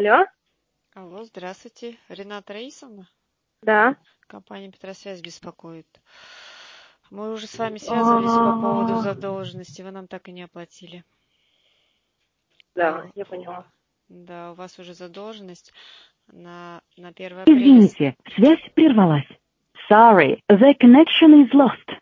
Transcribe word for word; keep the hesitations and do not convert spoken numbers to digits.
Алло? Алло, здравствуйте. Рената Раисовна? Да. Компания Петросвязь беспокоит. Мы уже с вами связывались по поводу задолженности. Вы нам так и не оплатили. Да, я поняла. Да, у вас уже задолженность на, на первое апреля. Извините, связь прервалась. Sorry, the connection is lost.